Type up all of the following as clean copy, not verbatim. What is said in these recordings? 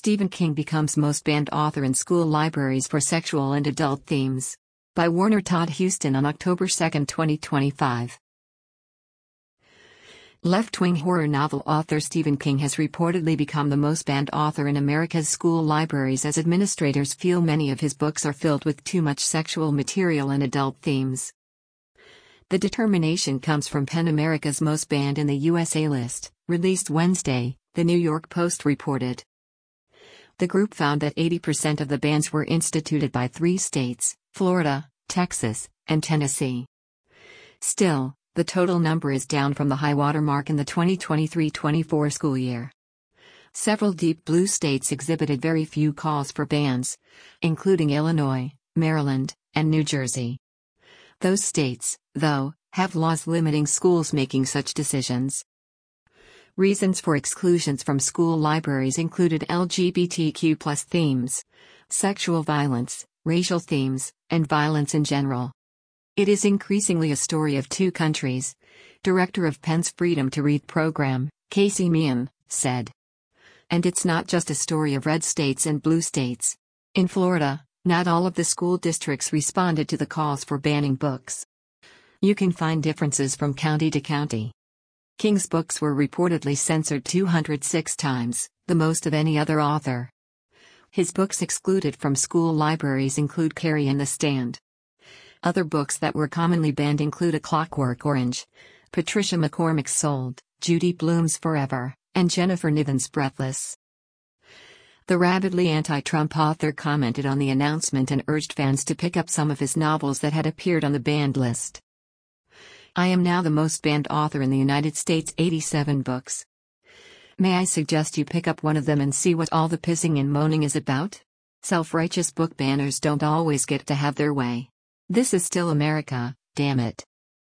Stephen King becomes most banned author in school libraries for sexual and adult themes. By Warner Todd Huston on October 2, 2025. Left-wing horror novel author Stephen King has reportedly become the most banned author in America's school libraries as administrators feel many of his books are filled with too much sexual material and adult themes. The determination comes from PEN America's Most Banned in the USA list, released Wednesday, The New York Post reported. The group found that 80% of the bans were instituted by 3 states, Florida, Texas, and Tennessee. Still, the total number is down from the high-water mark in the 2023-24 school year. Several deep blue states exhibited very few calls for bans, including Illinois, Maryland, and New Jersey. Those states, though, have laws limiting schools making such decisions. Reasons for exclusions from school libraries included LGBTQ+ themes, sexual violence, racial themes, and violence in general. It is increasingly a story of 2 countries, director of PEN's Freedom to Read program, Casey Meehan, said. And it's not just a story of red states and blue states. In Florida, not all of the school districts responded to the calls for banning books. You can find differences from county to county. King's books were reportedly censored 206 times, the most of any other author. His books excluded from school libraries include Carrie and the Stand. Other books that were commonly banned include A Clockwork Orange, Patricia McCormick's Sold, Judy Blume's Forever, and Jennifer Niven's Breathless. The rabidly anti-Trump author commented on the announcement and urged fans to pick up some of his novels that had appeared on the banned list. I am now the most banned author in the United States, 87 books. May I suggest you pick up one of them and see what all the pissing and moaning is about? Self-righteous book banners don't always get to have their way. This is still America, damn it.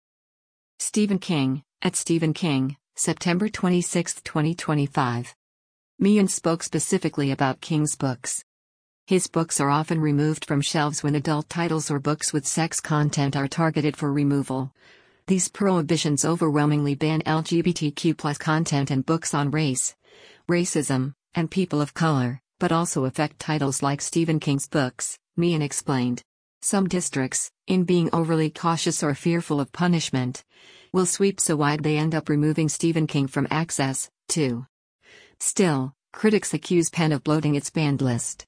Stephen King, at Stephen King, September 26, 2025. Meehan spoke specifically about King's books. His books are often removed from shelves when adult titles or books with sex content are targeted for removal. These prohibitions overwhelmingly ban LGBTQ+ content and books on race, racism, and people of color, but also affect titles like Stephen King's books, Meehan explained. Some districts, in being overly cautious or fearful of punishment, will sweep so wide they end up removing Stephen King from access, too. Still, critics accuse PEN of bloating its banned list.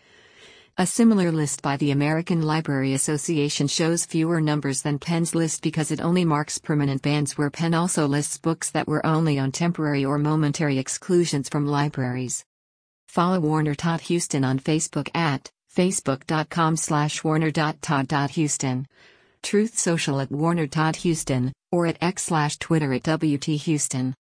A similar list by the American Library Association shows fewer numbers than PEN's list because it only marks permanent bans, where PEN also lists books that were only on temporary or momentary exclusions from libraries. Follow Warner Todd Huston on Facebook at facebook.com/warner.todd.huston, Truth Social at Warner Todd Huston, or at X/Twitter at WT Huston.